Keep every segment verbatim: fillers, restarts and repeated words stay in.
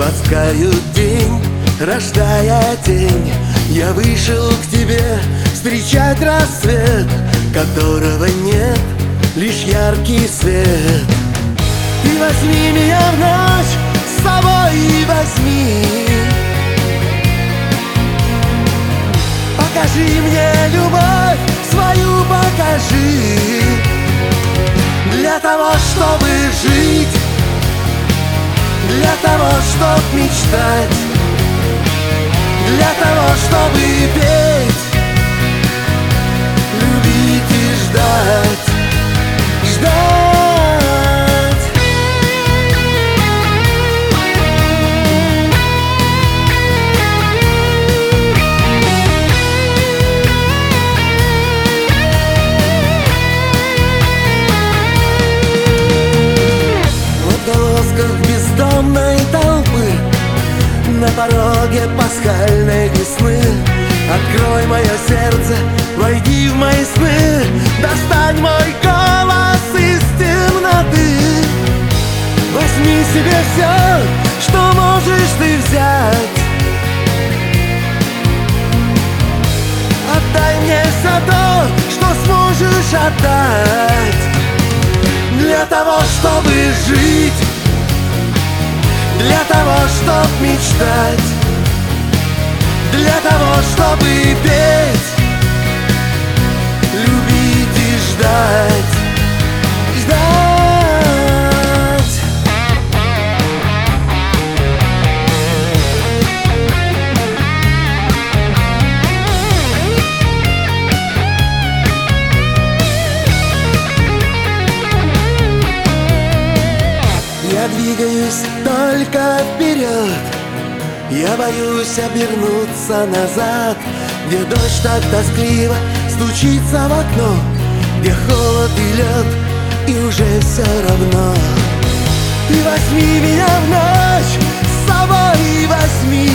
Ласкают день, рождая тень. Я вышел к тебе встречать рассвет, которого нет, лишь яркий свет. Ты возьми меня в ночь с собой и возьми. Покажи мне любовь свою, покажи. Для того, чтобы жить, для того, чтоб мечтать, для того, чтобы петь, любить и ждать, ждать. В отголосках бездомной толпы, на пороге пасхальной весны, открой мое сердце, войди в мои сны, достань мой голос из темноты. Возьми себе все, что можешь ты взять. Отдай мне все то, что сможешь отдать. Для того, чтобы жить, для того, чтоб мечтать, для того, чтобы петь, любить и ждать, ждать. Я двигаюсь только вперед, я боюсь обернуться назад, где дождь так тоскливо стучится в окно, где холод и лед, и уже все равно. Ты возьми меня в ночь с собой и возьми.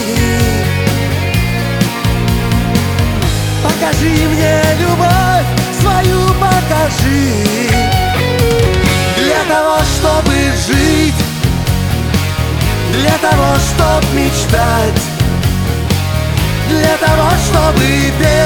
Покажи мне любовь свою, покажи. Для того, чтобы жить, для того, чтоб мечтать, для того, чтобы петь,